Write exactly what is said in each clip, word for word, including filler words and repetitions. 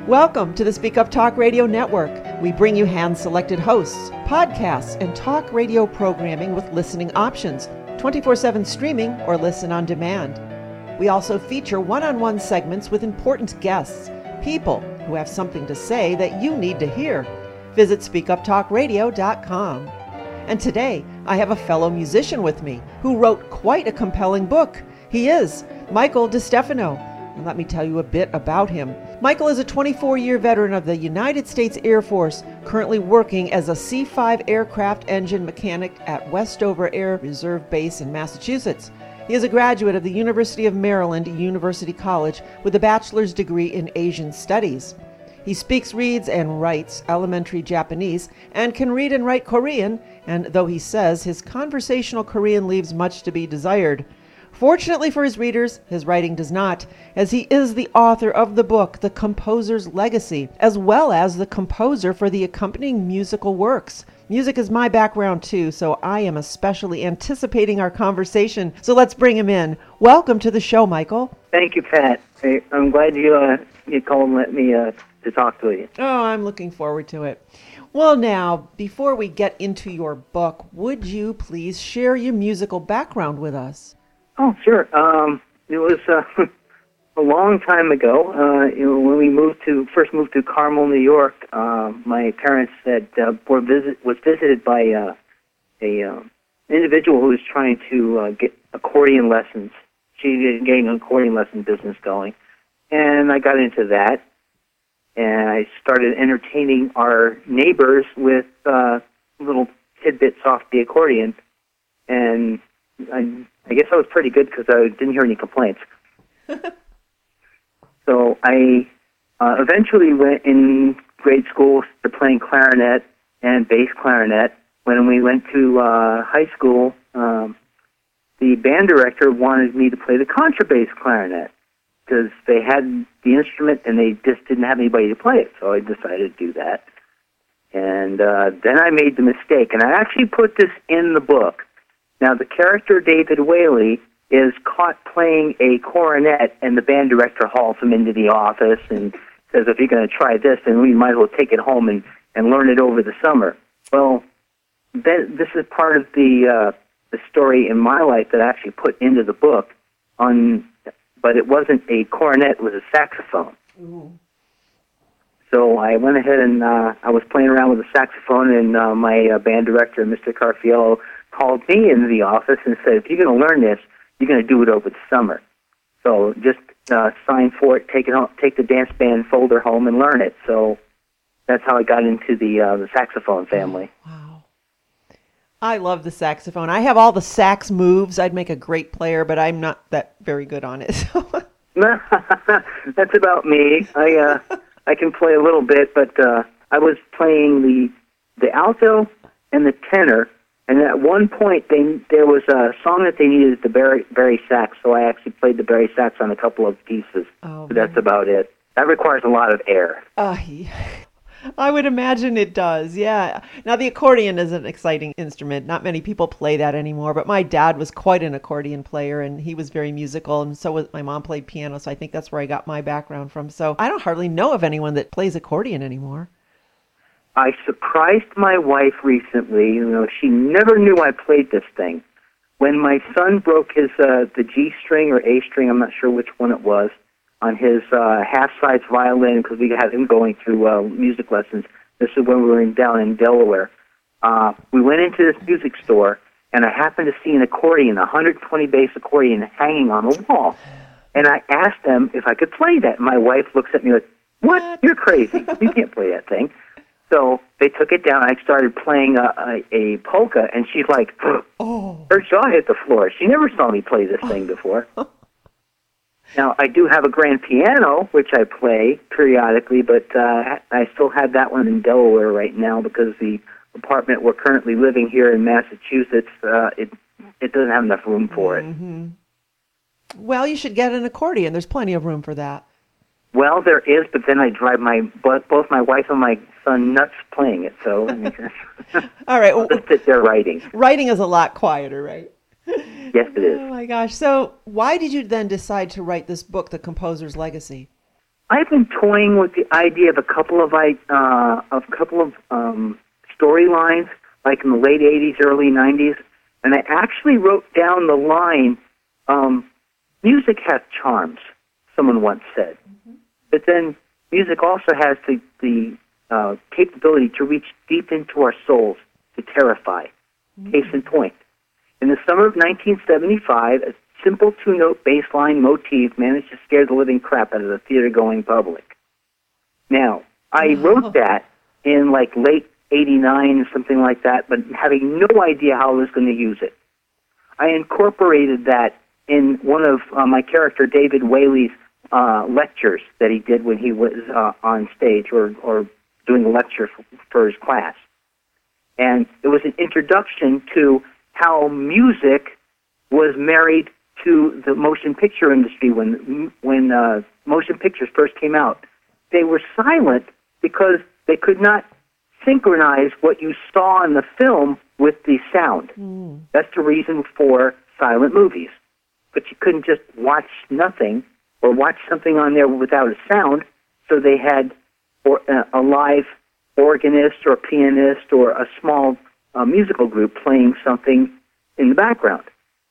Welcome to the Speak Up Talk Radio Network. We bring you hand-selected hosts, podcasts, and talk radio programming with listening options, twenty-four seven streaming or listen on demand. We also feature one-on-one segments with important guests, people who have something to say that you need to hear. Visit speak up talk radio dot com. And today, I have a fellow musician with me who wrote quite a compelling book. He is Michael DeStefano. And let me tell you a bit about him. Michael is a twenty-four-year veteran of the United States Air Force, currently working as a C five aircraft engine mechanic at Westover Air Reserve Base in Massachusetts. He is a graduate of the University of Maryland University College with a bachelor's degree in Asian Studies. He speaks, reads, and writes elementary Japanese and can read and write Korean, and though he says his conversational Korean leaves much to be desired. Fortunately for his readers, his writing does not, as he is the author of the book, The Composer's Legacy, as well as the composer for the accompanying musical works. Music is my background too, so I am especially anticipating our conversation. So let's bring him in. Welcome to the show, Michael. Thank you, Pat. I, I'm glad you uh, you called and let me uh, to talk to you. Oh, I'm looking forward to it. Well, now, before we get into your book, would you please share your musical background with us? Oh, sure. Um, it was uh, a long time ago. Uh, you know, when we moved to first moved to Carmel, New York, uh, my parents had uh, were visit was visited by uh, a uh, individual who was trying to uh, get accordion lessons. She was getting an accordion lesson business going, and I got into that, and I started entertaining our neighbors with uh, little tidbits off the accordion, and I. I guess I was pretty good because I didn't hear any complaints. So I uh, eventually went in grade school to playing clarinet and bass clarinet. When we went to uh, high school, um, the band director wanted me to play the contrabass clarinet because they had the instrument and they just didn't have anybody to play it. So I decided to do that. And uh, then I made the mistake, and I actually put this in the book. Now, the character David Whaley is caught playing a cornet, and the band director hauls him into the office and says, if you're going to try this, then we might as well take it home and, and learn it over the summer. Well, that, this is part of the uh, the story in my life that I actually put into the book, on, but it wasn't a cornet, it was a saxophone. Ooh. So I went ahead and uh, I was playing around with the saxophone, and uh, my uh, band director, Mister Carfiello, called me into the office and said, if you're going to learn this, you're going to do it over the summer. So just uh, sign for it, take it home, take the dance band folder home and learn it. So that's how I got into the uh, the saxophone family. Wow. I love the saxophone. I have all the sax moves. I'd make a great player, but I'm not that very good on it. That's about me. I uh, I can play a little bit, but uh, I was playing the the alto and the tenor. And at one point, they, there was a song that they needed the bari, bari sax, so I actually played the bari sax on a couple of pieces. Oh, but that's about it. That requires a lot of air. Uh, I would imagine it does, yeah. Now, the accordion is an exciting instrument. Not many people play that anymore, but my dad was quite an accordion player, and he was very musical, and so was my mom played piano, so I think that's where I got my background from. So I don't hardly know of anyone that plays accordion anymore. I surprised my wife recently. You know, she never knew I played this thing. When my son broke his uh, the G string or A string, I'm not sure which one it was, on his uh, half-size violin, because we had him going through uh, music lessons. This is when we were in, down in Delaware. Uh, we went into this music store, and I happened to see an accordion, a one hundred twenty bass accordion, hanging on the wall. And I asked them if I could play that. And my wife looks at me like, what? You're crazy. You can't play that thing. So they took it down. I started playing a, a, a polka, and she's like, oh. Her jaw hit the floor. She never saw me play this thing before. Now, I do have a grand piano, which I play periodically, but uh, I still have that one in Delaware right now because the apartment we're currently living here in Massachusetts, uh, it it doesn't have enough room for it. Mm-hmm. Well, you should get an accordion. There's plenty of room for that. Well, there is, but then I drive my both my wife and my son nuts playing it. So, all right, well, I'll just sit there writing. Writing is a lot quieter, right? Yes, it is. Oh my gosh! So, why did you then decide to write this book, The Composer's Legacy? I've been toying with the idea of a couple of uh, of a couple of um, storylines, like in the late eighties, early nineties, and I actually wrote down the line, um, "Music has charms," someone once said. Mm-hmm. But then music also has the, the uh, capability to reach deep into our souls, to terrify. Mm-hmm. Case in point. In the summer of nineteen seventy-five, a simple two-note bass line motif managed to scare the living crap out of the theater-going public. Now, I wrote that in like late eighty-nine or something like that, but having no idea how I was going to use it. I incorporated that in one of uh, my character David Whaley's uh, lectures that he did when he was uh, on stage or, or doing a lecture for, for his class. And it was an introduction to how music was married to the motion picture industry when when uh, motion pictures first came out. They were silent because they could not synchronize what you saw in the film with the sound. Mm. That's the reason for silent movies. But you couldn't just watch nothing or watch something on there without a sound, so they had or, uh, a live organist or pianist or a small uh, musical group playing something in the background.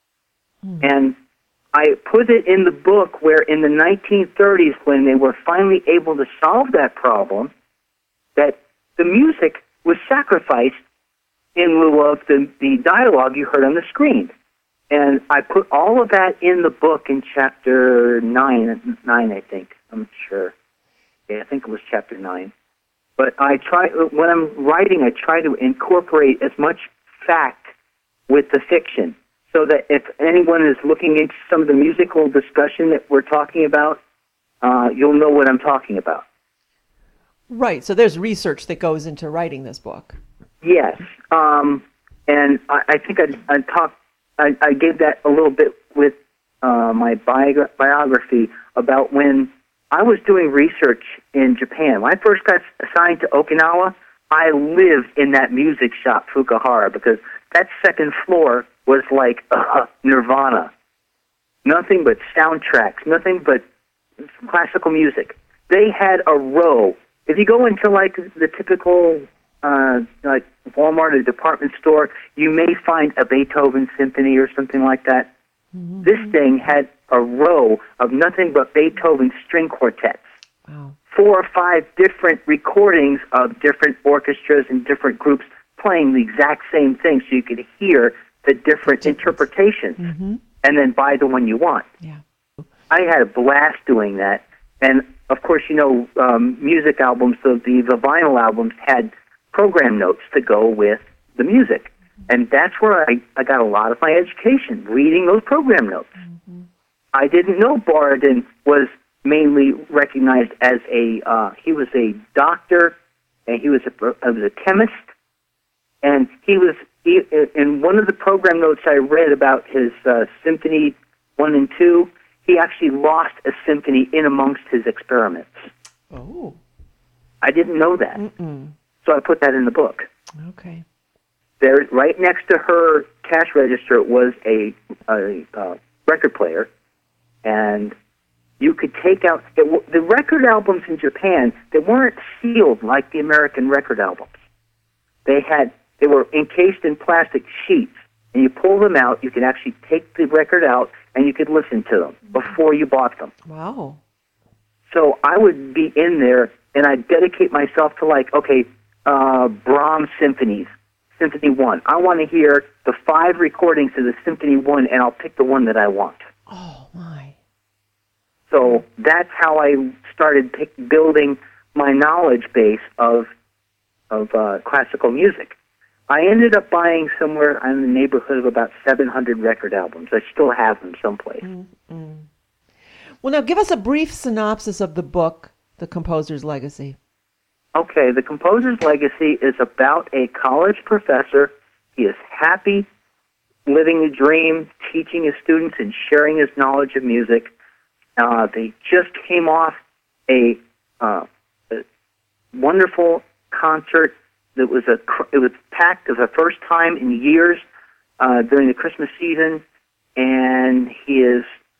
Mm. And I put it in the book where in the nineteen thirties, when they were finally able to solve that problem, that the music was sacrificed in lieu of the, the dialogue you heard on the screen. And I put all of that in the book in chapter nine, nine I think. I'm not sure. Yeah, I think it was chapter nine. But I try, when I'm writing, I try to incorporate as much fact with the fiction, so that if anyone is looking into some of the musical discussion that we're talking about, uh, you'll know what I'm talking about. Right. So there's research that goes into writing this book. Yes. Um, and I, I think I, I talked, I, I gave that a little bit with uh, my biogra- biography about when I was doing research in Japan. When I first got assigned to Okinawa, I lived in that music shop, Fukuhara, because that second floor was like uh, Nirvana. Nothing but soundtracks, nothing but classical music. They had a row. If you go into like the typical uh, like Walmart or department store, you may find a Beethoven symphony or something like that. Mm-hmm. This thing had a row of nothing but Beethoven string quartets. Wow. Four or five different recordings of different orchestras and different groups playing the exact same thing, so you could hear the different interpretations, mm-hmm. and then buy the one you want. Yeah. I had a blast doing that. And, of course, you know, um, music albums, so the, the vinyl albums had program notes to go with the music. And that's where I, I got a lot of my education, reading those program notes. Mm-hmm. I didn't know Borodin was mainly recognized as a, uh, he was a doctor, and he was a, uh, was a chemist, and he was, he, in one of the program notes I read about his uh, Symphony one and two, he actually lost a symphony in amongst his experiments. Oh. I didn't know that. Mm-mm. So I put that in the book. Okay. There, right next to her cash register was a, a uh, record player, and you could take out, it, the record albums in Japan, they weren't sealed like the American record albums. They had, they were encased in plastic sheets, and you pull them out, you could actually take the record out, and you could listen to them before you bought them. Wow. So I would be in there, and I'd dedicate myself to, like, okay, uh, Brahms symphonies, Symphony one. I want to hear the five recordings of the Symphony one, and I'll pick the one that I want. Oh, my. So that's how I started pick, building my knowledge base of of uh, classical music. I ended up buying somewhere in the neighborhood of about seven hundred record albums. I still have them someplace. Mm-hmm. Well, now give us a brief synopsis of the book, The Composer's Legacy. Okay, The Composer's Legacy is about a college professor. He is happy, living the dream, teaching his students and sharing his knowledge of music. Uh, they just came off a, uh, a wonderful concert that was a it was packed. It was the first time in years uh, during the Christmas season, and he is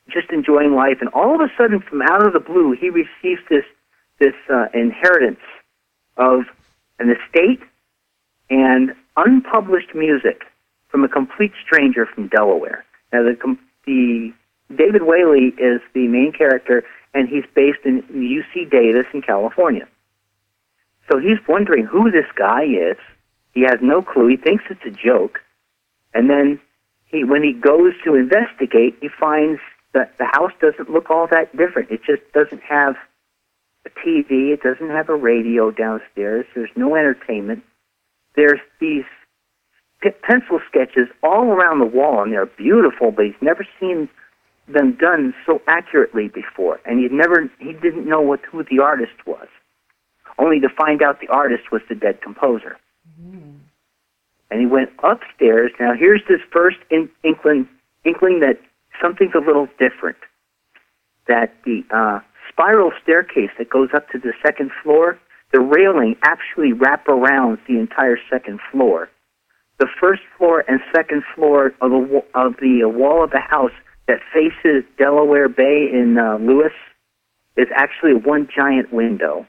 just enjoying life, and all of a sudden, from out of the blue, he receives this this uh, inheritance of an estate and unpublished music from a complete stranger from Delaware. Now, the, the David Whaley is the main character, and he's based in U C Davis in California. So he's wondering who this guy is. He has no clue. He thinks it's a joke. And then he, when he goes to investigate, he finds that the house doesn't look all that different. It just doesn't have a T V. It doesn't have a radio downstairs. There's no entertainment. There's these p- pencil sketches all around the wall, and they're beautiful, but he's never seen them done so accurately before. And he never, he didn't know what who the artist was, only to find out the artist was the dead composer. Mm. And he went upstairs. Now, here's this first in, inkling, inkling that something's a little different, that the uh, spiral staircase that goes up to the second floor, the railing actually wrap around the entire second floor. The first floor and second floor of the, of the wall of the house that faces Delaware Bay in uh, Lewis is actually one giant window.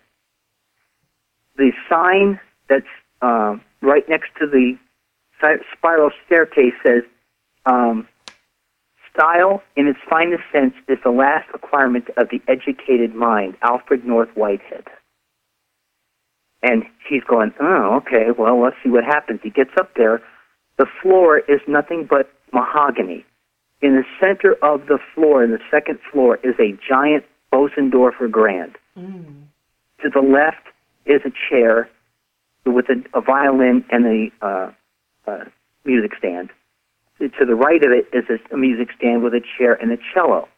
The sign that's uh, right next to the spiral staircase says, um, "Style, in its finest sense, is the last requirement of the educated mind." Alfred North Whitehead. And he's going, oh, okay, well, let's see what happens. He gets up there. The floor is nothing but mahogany. In the center of the floor, in the second floor, is a giant Bosendorfer Grand. Mm. To the left is a chair with a, a violin and a uh, uh, music stand. To the right of it is a, a music stand with a chair and a cello.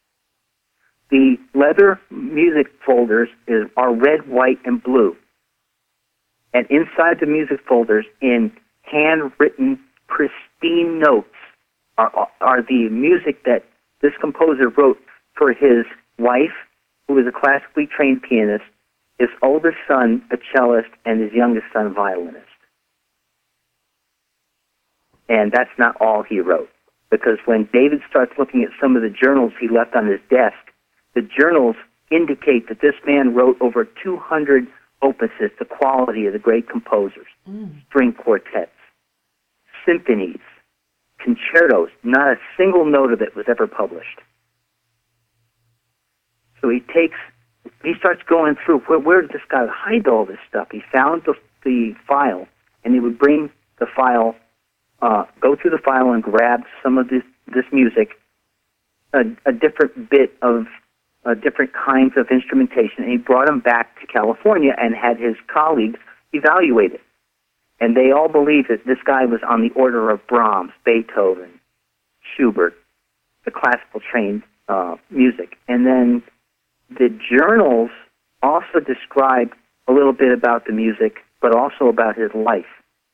The leather music folders is, are red, white, and blue. And inside the music folders, in handwritten, pristine notes, are, are the music that this composer wrote for his wife, who is a classically trained pianist, his oldest son, a cellist, and his youngest son, a violinist. And that's not all he wrote, because when David starts looking at some of the journals he left on his desk, the journals indicate that this man wrote over two hundred opuses, the quality of the great composers, mm. string quartets, symphonies, concertos. Not a single note of it was ever published. So he takes, he starts going through, where, where did this guy hide all this stuff? He found the, the file, and he would bring the file, uh, go through the file and grab some of this, this music, a, a different bit of Uh, different kinds of instrumentation, and he brought them back to California and had his colleagues evaluate it. And they all believed that this guy was on the order of Brahms, Beethoven, Schubert, the classical trained uh, music. And then the journals also describe a little bit about the music, but also about his life.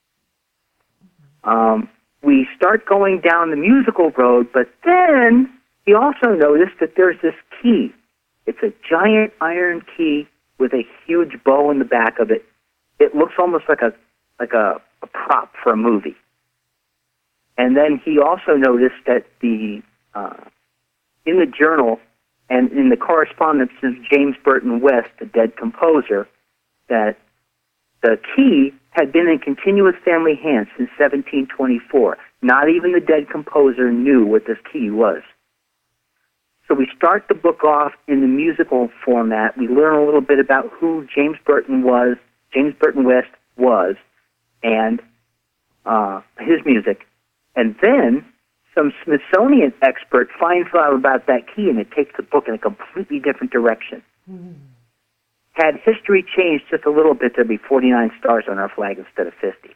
Um, we start going down the musical road, but then he also noticed that there's this key. It's a giant iron key with a huge bow in the back of it. It looks almost like a like a, a prop for a movie. And then he also noticed that the uh, in the journal and in the correspondence of James Burton West, the dead composer, that the key had been in continuous family hands since seventeen twenty-four. Not even the dead composer knew what this key was. So we start the book off in the musical format. We learn a little bit about who James Burton was, James Burton West was, and uh, his music. And then some Smithsonian expert finds out about that key, and it takes the book in a completely different direction. Mm. Had history changed just a little bit, there'd be forty-nine stars on our flag instead of fifty.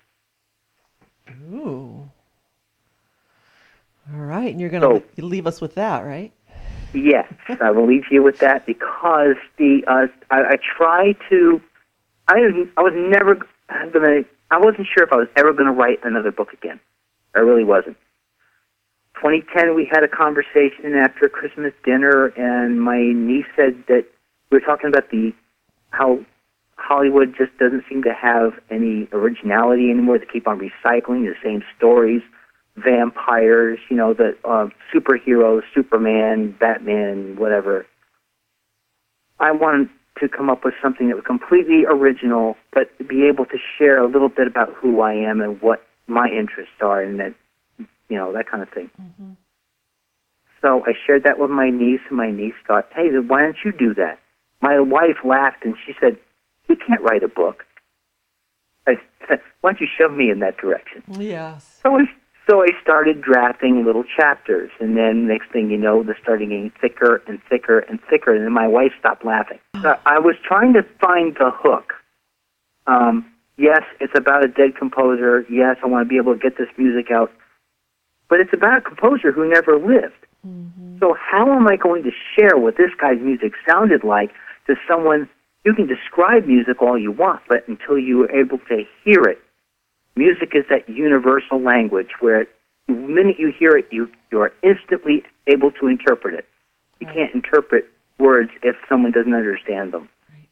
Ooh. All right, and you're going to so, leave us with that, right? Yes, I will leave you with that, because the uh, I, I try to. I I was never gonna. I wasn't sure if I was ever going to write another book again. I really wasn't. twenty ten, we had a conversation after Christmas dinner, and my niece said that we were talking about the how Hollywood just doesn't seem to have any originality anymore. They keep on recycling the same stories vampires, you know, the uh, superheroes, Superman, Batman, whatever. I wanted to come up with something that was completely original, but be able to share a little bit about who I am and what my interests are, and that, you know, that kind of thing. Mm-hmm. So I shared that with my niece, and my niece thought, hey, then why don't you do that? My wife laughed, and she said, you can't write a book. I said, why don't you shove me in that direction? Yes. So I, so I started drafting little chapters, and then next thing you know, they're starting getting thicker and thicker and thicker, and then my wife stopped laughing. So I was trying to find the hook. Um, yes, it's about a dead composer. Yes, I want to be able to get this music out. But it's about a composer who never lived. Mm-hmm. So how am I going to share what this guy's music sounded like to someone? You can describe music all you want, but until you are able to hear it, music is that universal language where the minute you hear it, you, you are instantly able to interpret it. You can't interpret words if someone doesn't understand them. Right.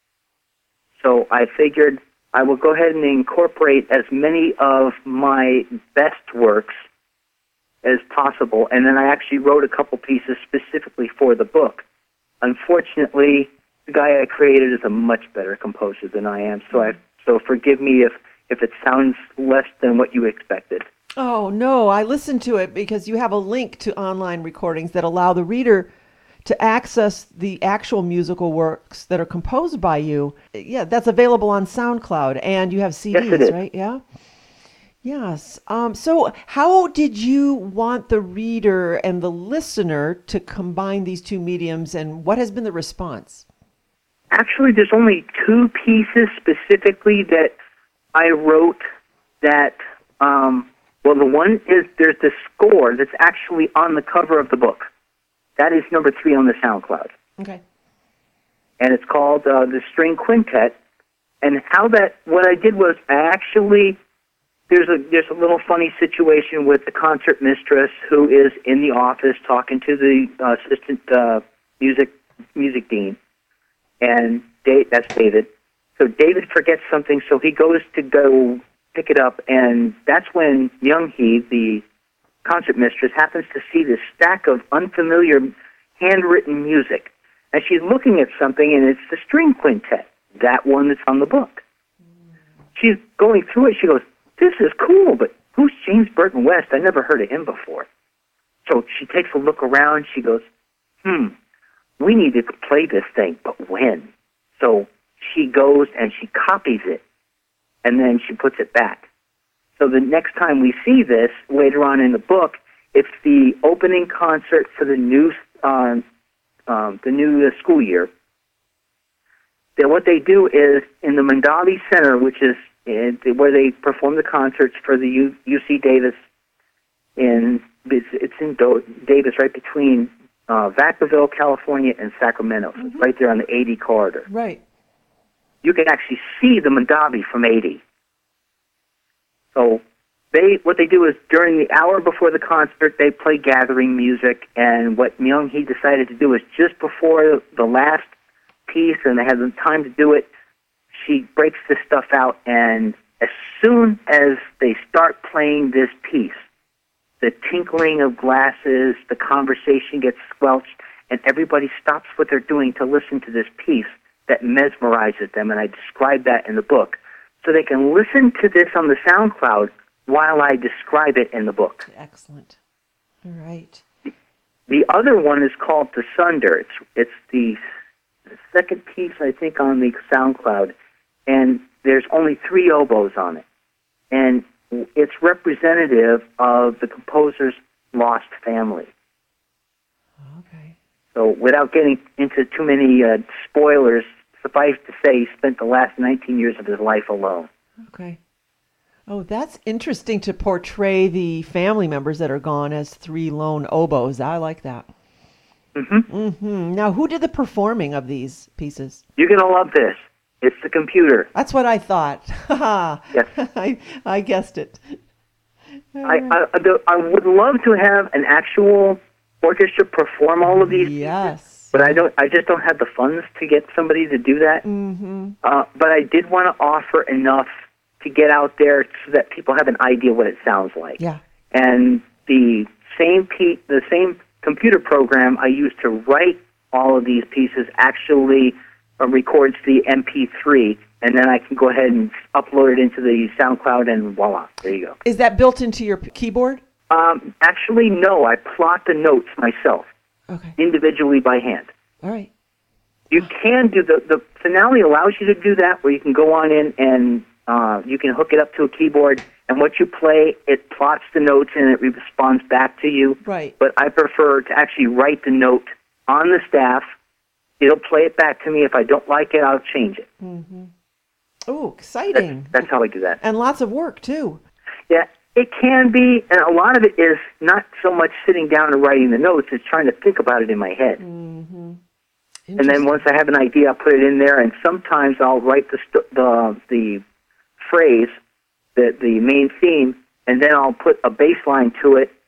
So I figured I will go ahead and incorporate as many of my best works as possible, and then I actually wrote a couple pieces specifically for the book. Unfortunately, the guy I created is a much better composer than I am, so I so forgive me if, if it sounds less than what you expected. Oh, no, I listened to it because you have a link to online recordings that allow the reader to access the actual musical works that are composed by you. Yeah, that's available on SoundCloud, and you have C Ds, yes, it is. Right? Yeah. Yes. Um, so how did you want the reader and the listener to combine these two mediums, and what has been the response? Actually, there's only two pieces specifically that I wrote that, um, well, the one is there's the score that's actually on the cover of the book. That is number three on the SoundCloud. Okay. And it's called uh, the String Quintet. And how that, what I did was I actually... There's a there's a little funny situation with the concert mistress who is in the office talking to the uh, assistant uh, music music dean, and Dave, that's David. So David forgets something, so he goes to go pick it up, and that's when Young Hee, the concert mistress, happens to see this stack of unfamiliar handwritten music, and she's looking at something, and it's the String Quintet, that one that's on the book. She's going through it. She goes, this is cool, but who's James Burton West? I never heard of him before. So she takes a look around. She goes, hmm, we need to play this thing, but when? So she goes and she copies it, and then she puts it back. So the next time we see this, later on in the book, it's the opening concert for the new uh, um, the new school year. Then what they do is, in the Mondavi Center, which is where they perform the concerts for the U, UC Davis, in it's, it's in Do, Davis, right between uh, Vacaville, California, and Sacramento, so mm-hmm. It's right there on the eighty corridor. Right. You can actually see the Mondavi from eighty. So they what they do is during the hour before the concert, they play gathering music, and what Myung Hee decided to do is just before the last piece, and they had the time to do it, she breaks this stuff out, and as soon as they start playing this piece, the tinkling of glasses, the conversation gets squelched, and everybody stops what they're doing to listen to this piece that mesmerizes them, and I describe that in the book. So they can listen to this on the SoundCloud while I describe it in the book. Excellent. All right. The, the other one is called The Sunder. It's, it's the, the second piece, I think, on the SoundCloud. And there's only three oboes on it. And it's representative of the composer's lost family. Okay. So without getting into too many uh, spoilers, suffice to say he spent the last nineteen years of his life alone. Okay. Oh, that's interesting to portray the family members that are gone as three lone oboes. I like that. Mm-hmm. Mm-hmm. Now, who did the performing of these pieces? You're going to love this. It's the computer. That's what I thought. Yes. I, I guessed it. I, I, the, I would love to have an actual orchestra perform all of these Yes. pieces, but I don't. I just don't have the funds to get somebody to do that. Mm-hmm. Uh, but I did want to offer enough to get out there so that people have an idea what it sounds like. Yeah. And the same pe- the same computer program I use to write all of these pieces actually uh, records the M P three, and then I can go ahead and upload it into the SoundCloud, and voila, there you go. Is that built into your p- keyboard? Um, actually, no. I plot the notes myself, Okay. individually by hand. All right. You can do the the Finale allows you to do that, where you can go on in and uh, you can hook it up to a keyboard, and what you play, it plots the notes and it responds back to you. Right. But I prefer to actually write the note on the staff. It'll play it back to me. If I don't like it, I'll change it. Mm-hmm. Oh, exciting. That's, that's how I do that. And lots of work, too. Yeah, it can be, and a lot of it is not so much sitting down and writing the notes, it's trying to think about it in my head. Mm-hmm. And then once I have an idea, I'll put it in there, and sometimes I'll write the st- the the phrase, the the main theme, and then I'll put a bass line to it.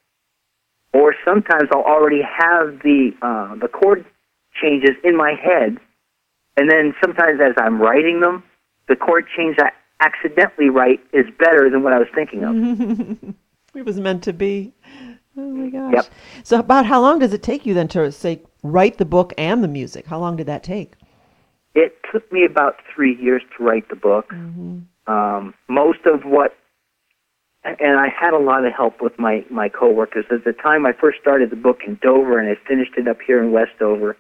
Or sometimes I'll already have the uh, the chord changes in my head, and then sometimes as I'm writing them, the chord change I accidentally write is better than what I was thinking of. It was meant to be. Oh my gosh. Yep. So about how long does it take you then to, say, write the book and the music? How long did that take? It took me about three years to write the book. Mm-hmm. Um, most of what, and I had a lot of help with my, my coworkers. At the time I first started the book in Dover, and I finished it up here in Westover.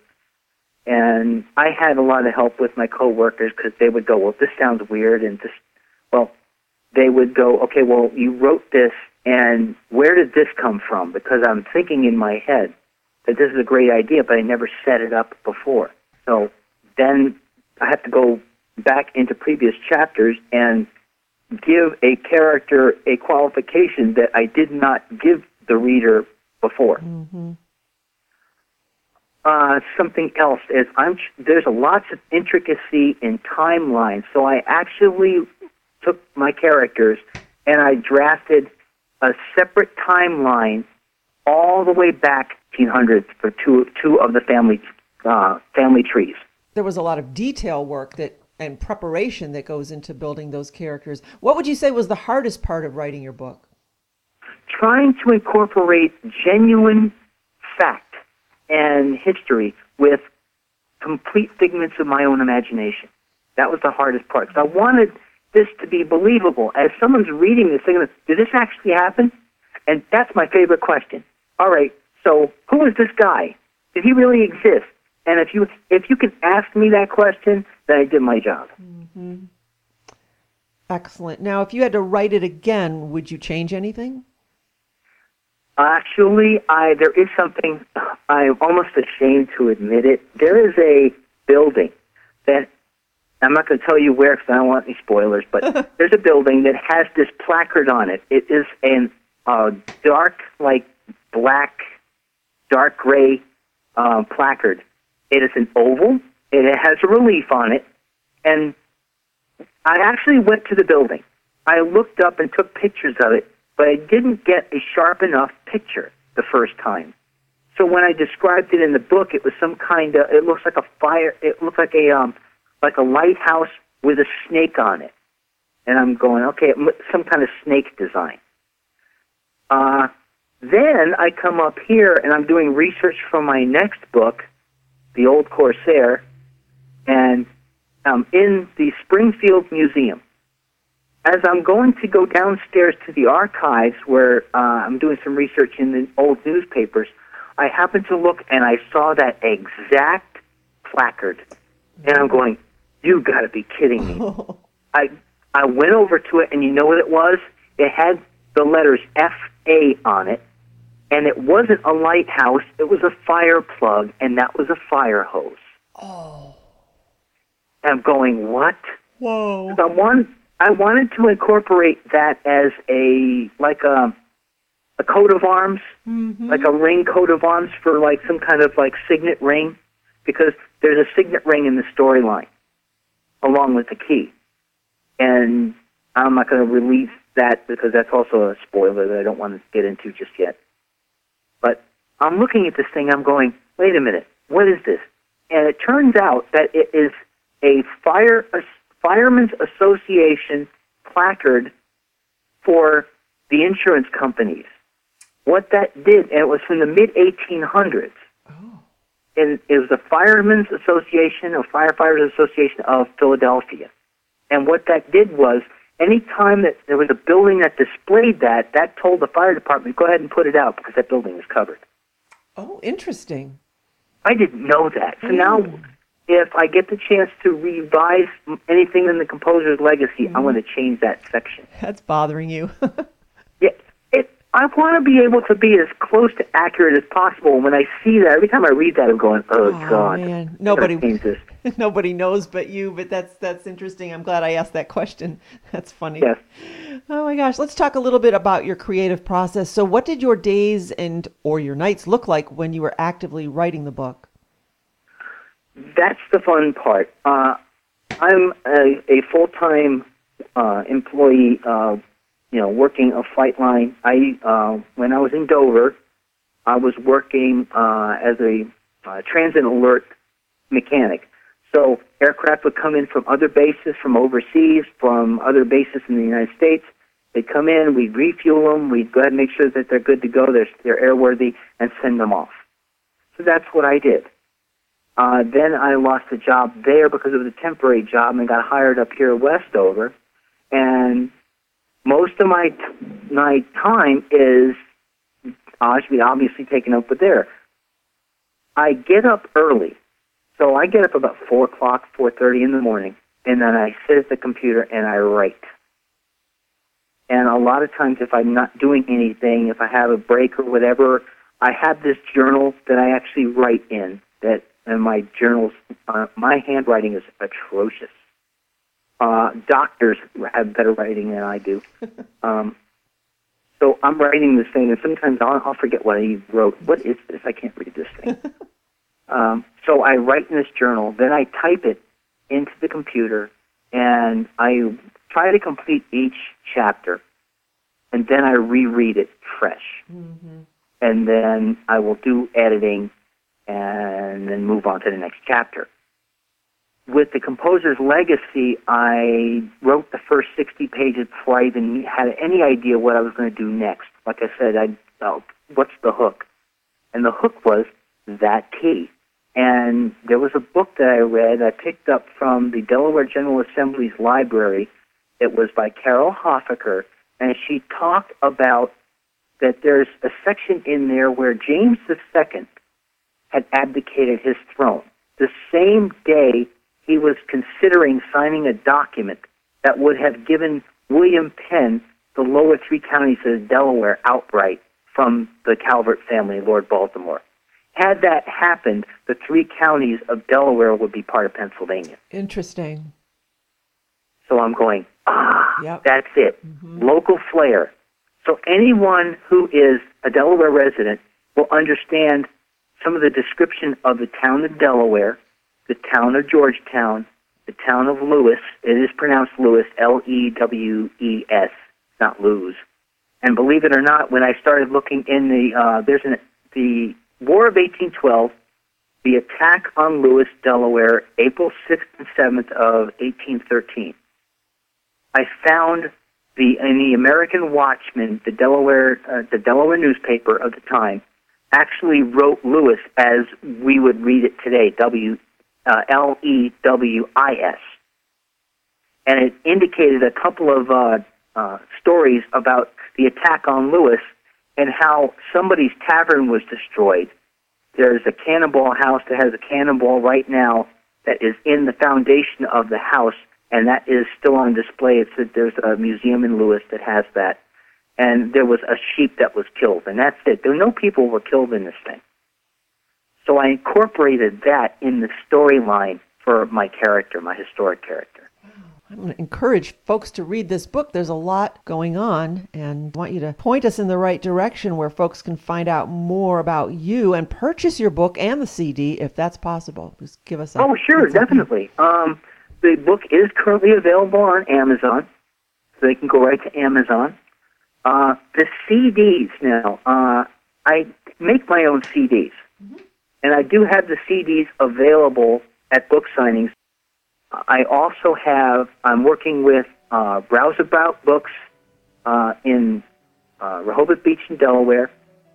And I had a lot of help with my coworkers because they would go, well, this sounds weird, and this, well, they would go, okay, well, you wrote this, and where did this come from? Because I'm thinking in my head that this is a great idea, but I never set it up before. So then I have to go back into previous chapters and give a character a qualification that I did not give the reader before. Mm-hmm. Uh, something else is I'm there's a lots of intricacy in timelines, so I actually took my characters and I drafted a separate timeline all the way back eighteen hundreds for two two of the family uh, family trees. There was a lot of detail work that and preparation that goes into building those characters. What would you say was the hardest part of writing your book? Trying to incorporate genuine fact and history with complete figments of my own imagination. That was the hardest part. So I wanted this to be believable. As someone's reading this, they're going to, did this actually happen? And that's my favorite question. All right, so who is this guy? Did he really exist? And if you if you can ask me that question, then I did my job. Mm-hmm. Excellent. Now, if you had to write it again, would you change anything? Actually, I there is something, I'm almost ashamed to admit it. There is a building that, I'm not going to tell you where because I don't want any spoilers, but there's a building that has this placard on it. It is a uh, dark, like black, dark gray uh, placard. It is an oval. It has a relief on it. And I actually went to the building. I looked up and took pictures of it, but I didn't get a sharp enough picture the first time. So when I described it in the book, it was some kind of, it looks like a fire, it looked like a, um, like a lighthouse with a snake on it. And I'm going, okay, some kind of snake design. Uh, then I come up here and I'm doing research for my next book, The Old Corsair, and I'm in the Springfield Museum. As I'm going to go downstairs to the archives where uh, I'm doing some research in the old newspapers, I happened to look and I saw that exact placard. And I'm going, you got to be kidding me. I I went over to it, and you know what it was? It had the letters F A on it, and it wasn't a lighthouse. It was a fire plug, and that was a fire hose. Oh. And I'm going, what? Whoa. So I, want, I wanted to incorporate that as a, like a, a coat of arms, mm-hmm. like a ring coat of arms for like some kind of like signet ring, because there's a signet ring in the storyline, along with the key. And I'm not going to release that because that's also a spoiler that I don't want to get into just yet. But I'm looking at this thing, I'm going, wait a minute, what is this? And it turns out that it is a fire a Firemen's Association placard for the insurance companies. what that did, and it was from the mid eighteen hundreds, Oh. and it was the Firemen's Association or Firefighters Association of Philadelphia. And what that did was, any time that there was a building that displayed that, that told the fire department, go ahead and put it out because that building is covered. Oh, interesting. I didn't know that. So Mm. now, if I get the chance to revise anything in the composer's legacy, Mm. I'm going to change that section. That's bothering you. Yeah, it, I want to be able to be as close to accurate as possible. And when I see that, every time I read that, I'm going, oh, Oh, God. man. I Nobody, gotta change this. nobody knows but you, but that's that's interesting. I'm glad I asked that question. That's funny. Yes. Oh my gosh. Let's talk a little bit about your creative process. So what did your days and or your nights look like when you were actively writing the book? That's the fun part. Uh, I'm a, a full-time uh, employee, uh, you know, working a flight line. I uh, when I was in Dover, I was working uh, as a uh, transit alert mechanic. So aircraft would come in from other bases, from overseas, from other bases in the United States. They'd come in, we'd refuel them, we'd go ahead and make sure that they're good to go, they're, they're airworthy, and send them off. So that's what I did. Uh, then I lost a job there because it was a temporary job and got hired up here at Westover. And most of my t- my time is obviously, obviously taken up with there. I get up early. So I get up about four o'clock, four thirty in the morning, and then I sit at the computer and I write. And a lot of times if I'm not doing anything, if I have a break or whatever, I have this journal that I actually write in. That and my journals, uh, my handwriting is atrocious. Uh, doctors have better writing than I do. Um, so I'm writing this thing, and sometimes I'll, I'll forget what I wrote. What is this? I can't read this thing. um, so I write in this journal, then I type it into the computer, and I try to complete each chapter, and then I reread it fresh. Mm-hmm. And then I will do editing and then move on to the next chapter. With the composer's legacy, I wrote the first sixty pages before I even had any idea what I was going to do next. Like I said, I felt, what's the hook? And the hook was that key. And there was a book that I read I picked up from the Delaware General Assembly's library. It was by Carol Hoffaker, and she talked about that there's a section in there where James the Second had abdicated his throne. The same day he was considering signing a document that would have given William Penn the lower three counties of Delaware outright from the Calvert family, Lord Baltimore. Had that happened, the three counties of Delaware would be part of Pennsylvania. Interesting. So I'm going, ah, Yep. that's it. Mm-hmm. Local flair. So anyone who is a Delaware resident will understand some of the description of the town of Delaware, the town of Georgetown, the town of Lewis. It is pronounced Lewis, L E W E S, not lose. And believe it or not, when I started looking in the, uh, there's an, the War of eighteen twelve, the attack on Lewis, Delaware, April sixth and seventh of eighteen thirteen. I found the in the American Watchman, the Delaware, uh, the Delaware newspaper of the time, actually wrote Lewis as we would read it today, W, uh, L E W I S. And it indicated a couple of uh, uh, stories about the attack on Lewis and how somebody's tavern was destroyed. There's a cannonball house that has a cannonball right now that is in the foundation of the house, and that is still on display. It's a, there's a museum in Lewis that has that. And there was a sheep that was killed, and that's it. There were no people were killed in this thing. So I incorporated that in the storyline for my character, my historic character. I'm going to encourage folks to read this book. There's a lot going on, and I want you to point us in the right direction where folks can find out more about you and purchase your book and the C D if that's possible. Just give us a... Oh, sure, definitely. Um, the book is currently available on Amazon, so they can go right to Amazon. Uh, the C Ds now, uh, I make my own C Ds, mm-hmm. and I do have the C Ds available at book signings. I also have, I'm working with uh, Browse About Books uh, in uh, Rehoboth Beach in Delaware,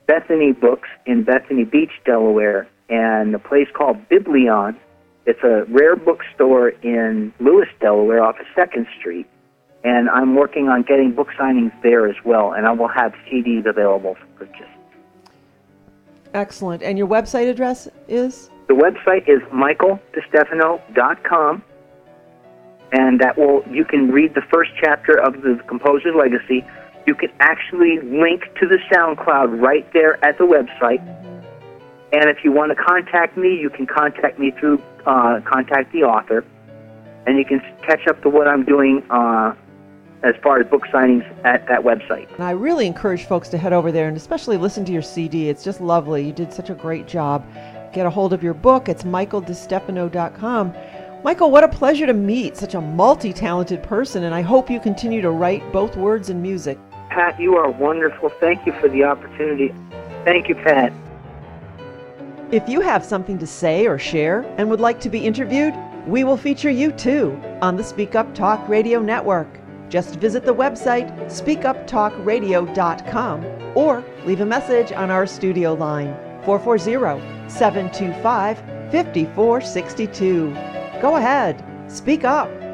Bethany Books in Bethany Beach, Delaware, and a place called Biblion. It's a rare bookstore in Lewis, Delaware, off of second Street. And I'm working on getting book signings there as well, and I will have C Ds available for purchase. Excellent. And your website address is? The website is michael distefano dot com, and that will you can read the first chapter of the Composer's Legacy. You can actually link to the SoundCloud right there at the website. And if you want to contact me, you can contact me through uh, contact the author, and you can catch up to what I'm doing uh, as far as book signings at that website. And I really encourage folks to head over there and especially listen to your C D. It's just lovely. You did such a great job. Get a hold of your book. It's michael distefano dot com. Michael, what a pleasure to meet such a multi-talented person, and I hope you continue to write both words and music. Pat, you are wonderful. Thank you for the opportunity. Thank you, Pat. If you have something to say or share and would like to be interviewed, we will feature you too on the Speak Up Talk Radio Network. Just visit the website speak up talk radio dot com or leave a message on our studio line four four zero, seven two five, five four six two. Go ahead, speak up.